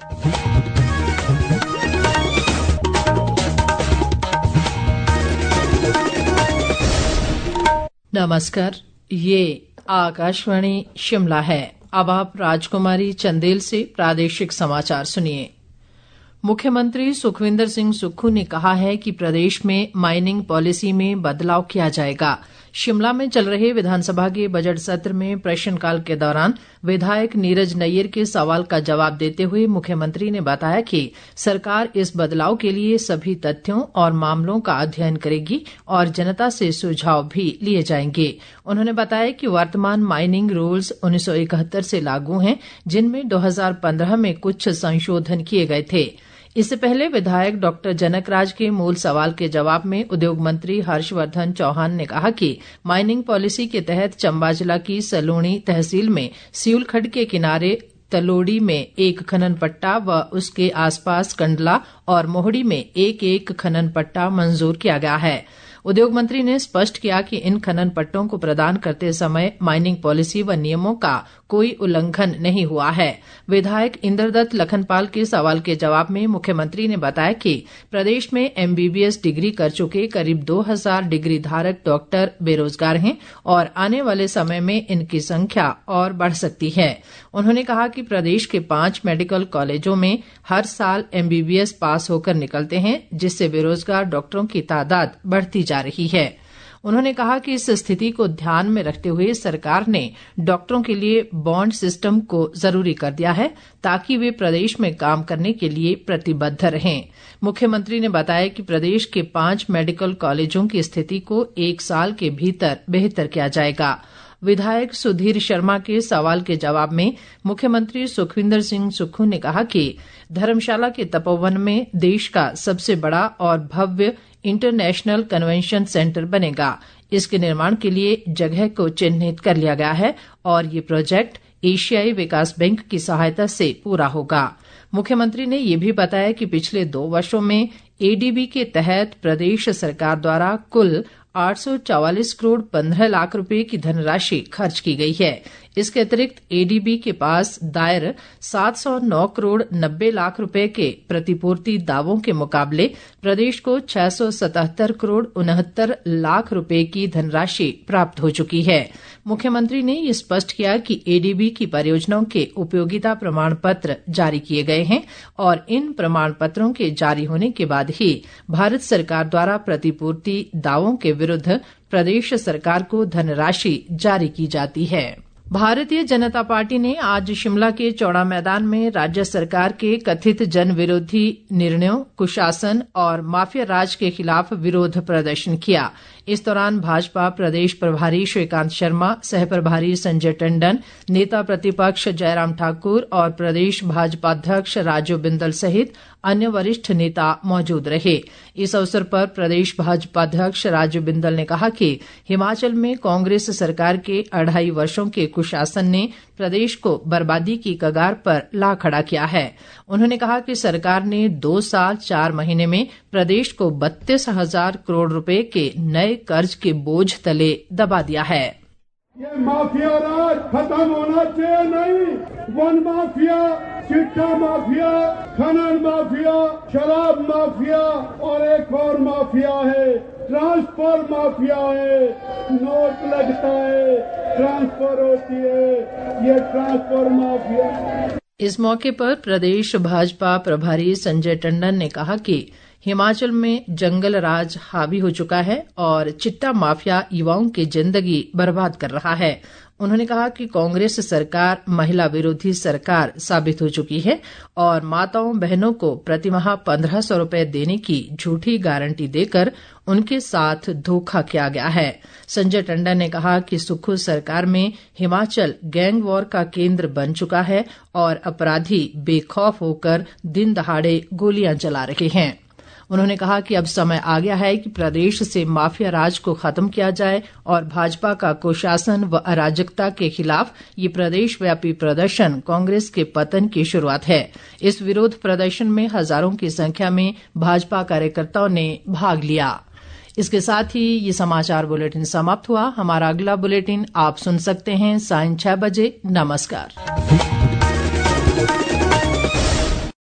नमस्कार, ये आकाशवाणी शिमला है। अब आप राजकुमारी चंदेल से प्रादेशिक समाचार सुनिए। मुख्यमंत्री सुखविंदर सिंह सुक्खू ने कहा है कि प्रदेश में माइनिंग पॉलिसी में बदलाव किया जाएगा। शिमला में चल रहे विधानसभा के बजट सत्र में प्रश्नकाल के दौरान विधायक नीरज नैयर के सवाल का जवाब देते हुए मुख्यमंत्री ने बताया कि सरकार इस बदलाव के लिए सभी तथ्यों और मामलों का अध्ययन करेगी और जनता से सुझाव भी लिए जाएंगे। उन्होंने बताया कि वर्तमान माइनिंग रूल्स 1971 से लागू हैं, जिनमें 2015 में कुछ संशोधन किए गए थे। इससे पहले विधायक डॉक्टर जनकराज के मूल सवाल के जवाब में उद्योग मंत्री हर्षवर्धन चौहान ने कहा कि माइनिंग पॉलिसी के तहत चंबा जिला की सलूणी तहसील में सियूल खड्ड के किनारे तलोड़ी में एक खनन पट्टा व उसके आसपास कंडला और मोहड़ी में एक एक खनन पट्टा मंजूर किया गया है। उद्योग मंत्री ने स्पष्ट किया कि इन खनन पट्टों को प्रदान करते समय माइनिंग पॉलिसी व नियमों का कोई उल्लंघन नहीं हुआ है। विधायक इंद्रदत्त लखनपाल के सवाल के जवाब में मुख्यमंत्री ने बताया कि प्रदेश में MBBS डिग्री कर चुके करीब 2000 डिग्री धारक डॉक्टर बेरोजगार हैं और आने वाले समय में इनकी संख्या और बढ़ सकती है। उन्होंने कहा कि प्रदेश के 5 मेडिकल कॉलेजों में हर साल MBBS पास होकर निकलते हैं, जिससे बेरोजगार डॉक्टरों की तादाद बढ़ती जा रही है। उन्होंने कहा कि इस स्थिति को ध्यान में रखते हुए सरकार ने डॉक्टरों के लिए बॉन्ड सिस्टम को जरूरी कर दिया है, ताकि वे प्रदेश में काम करने के लिए प्रतिबद्ध रहें। मुख्यमंत्री ने बताया कि प्रदेश के 5 मेडिकल कॉलेजों की स्थिति को 1 साल के भीतर बेहतर किया जाएगा। विधायक सुधीर शर्मा के सवाल के जवाब में मुख्यमंत्री सुखविंदर सिंह सुक्खू ने कहा कि धर्मशाला के तपोवन में देश का सबसे बड़ा और भव्य इंटरनेशनल कन्वेंशन सेंटर बनेगा। इसके निर्माण के लिए जगह को चिन्हित कर लिया गया है और ये प्रोजेक्ट एशियाई विकास बैंक की सहायता से पूरा होगा। मुख्यमंत्री ने यह भी बताया कि पिछले 2 वर्षों में ADB के तहत प्रदेश सरकार द्वारा कुल 844 करोड़ 15 लाख रुपए की धनराशि खर्च की गई है। इसके अतिरिक्त ADB के पास दायर 709 करोड़ 90 लाख रुपए के प्रतिपूर्ति दावों के मुकाबले प्रदेश को 677 करोड़ 69 लाख रुपए की धनराशि प्राप्त हो चुकी है। मुख्यमंत्री ने ये स्पष्ट किया कि ADB की परियोजनाओं के उपयोगिता प्रमाण पत्र जारी किए गए हैं और इन प्रमाण पत्रों के जारी होने के बाद ही भारत सरकार द्वारा प्रतिपूर्ति दावों के विरुद्ध प्रदेश सरकार को धनराशि जारी की जाती है। भारतीय जनता पार्टी ने आज शिमला के चौड़ा मैदान में राज्य सरकार के कथित जन विरोधी निर्णयों, कुशासन और माफिया राज के खिलाफ विरोध प्रदर्शन किया। इस दौरान भाजपा प्रदेश प्रभारी श्रीकांत शर्मा, सह प्रभारी संजय टंडन, नेता प्रतिपक्ष जयराम ठाकुर और प्रदेश भाजपा अध्यक्ष राजीव बिंदल सहित अन्य वरिष्ठ नेता मौजूद रहे। इस अवसर पर प्रदेश भाजपा अध्यक्ष राजीव बिंदल ने कहा कि हिमाचल में कांग्रेस सरकार के 2.5 वर्षों के कुशासन ने प्रदेश को बर्बादी की कगार पर ला खड़ा किया है। उन्होंने कहा कि सरकार ने 2 साल 4 महीने में प्रदेश को 32,000 करोड़ रुपए के नए कर्ज के बोझ तले दबा दिया है। ये माफिया राज खत्म होना चाहिए। नहीं, वन माफिया, चिट्टा माफिया, खनन माफिया, शराब माफिया और एक और माफिया है, ट्रांसफर माफिया है। नोट लगता है, ट्रांसफर होती है, ये ट्रांसफर माफिया। इस मौके पर प्रदेश भाजपा प्रभारी संजय टंडन ने कहा कि हिमाचल में जंगल राज हावी हो चुका है और चिट्टा माफिया युवाओं की जिंदगी बर्बाद कर रहा है। उन्होंने कहा कि कांग्रेस सरकार महिला विरोधी सरकार साबित हो चुकी है और माताओं बहनों को प्रतिमाह 1500 रुपए देने की झूठी गारंटी देकर उनके साथ धोखा किया गया है। संजय टंडन ने कहा कि सुक्खू सरकार में हिमाचल गैंग वॉर का केंद्र बन चुका है और अपराधी बेखौफ होकर दिन दहाड़े गोलियां चला रहे हैं। उन्होंने कहा कि अब समय आ गया है कि प्रदेश से माफिया राज को खत्म किया जाए और भाजपा का कुशासन व अराजकता के खिलाफ ये प्रदेश व्यापी प्रदर्शन कांग्रेस के पतन की शुरुआत है। इस विरोध प्रदर्शन में हजारों की संख्या में भाजपा कार्यकर्ताओं ने भाग लिया। इसके साथ ही ये समाचार बुलेटिन समाप्त हुआ। हमारा अगला बुलेटिन आप सुन सकते हैं 6:30 बजे। नमस्कार।